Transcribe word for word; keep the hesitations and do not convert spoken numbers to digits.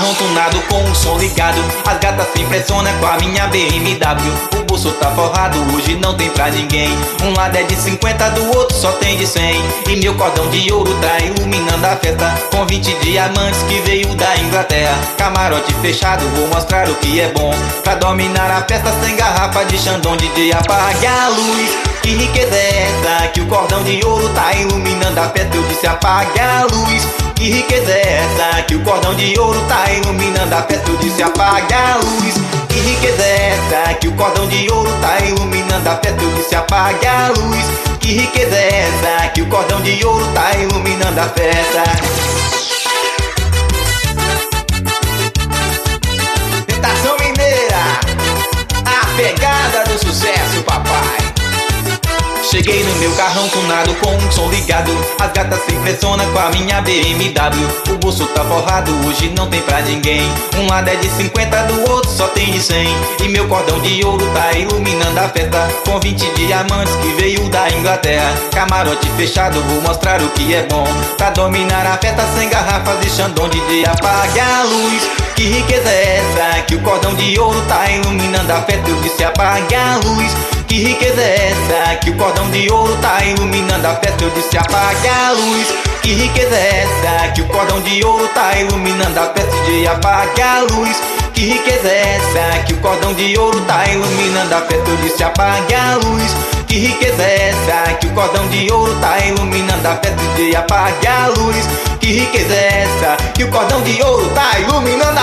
carrão tunado com o som ligado. As gatas se impressionam com a minha B M W. O bolso tá forrado, hoje não tem pra ninguém. Um lado é de cinquenta, do outro só tem de cem. E meu cordão de ouro tá iluminando a festa, com vinte diamantes que veio da Inglaterra. Camarote fechado, vou mostrar o que é bom. Pra dominar a festa sem garrafa de Chandon. D J apague a luz, que riqueza é essa? Que o cordão de ouro tá iluminando a festa. Eu disse apague a luz, que riqueza é essa? Que o cordão de ouro tá iluminando a festa. Eu disse apague a luz, que riqueza é essa? Que o cordão de ouro tá iluminando a festa. Eu disse apague a luz, que riqueza é essa? Que o cordão de ouro tá iluminando a festa. Tentação Mineira, a pegada do sucesso, papai. Cheguei no meu carrão tunado com um som ligado. As gatas se impressionam com a minha B M W. O bolso tá forrado, hoje não tem pra ninguém. Um lado é de cinquenta, do outro só tem de cem. E meu cordão de ouro tá iluminando a festa, com vinte diamantes que veio da Inglaterra. Camarote fechado, vou mostrar o que é bom. Pra dominar a festa sem garrafas de Chandon. D J apague a luz, que riqueza é essa? Que o cordão de ouro tá iluminando a festa. Eu disse apague a luz, que riqueza é essa? Que o cordão de ouro tá iluminando a festa. Eu disse apague a luz, que riqueza é essa? Que o cordão de ouro tá iluminando a festa. D J apague a luz, que riqueza é essa? Que o cordão de ouro tá iluminando a festa. Eu disse apague a luz, que riqueza é essa? Que o cordão de ouro tá iluminando a festa. D J apague a luz, que riqueza é essa? Que o cordão de ouro tá iluminando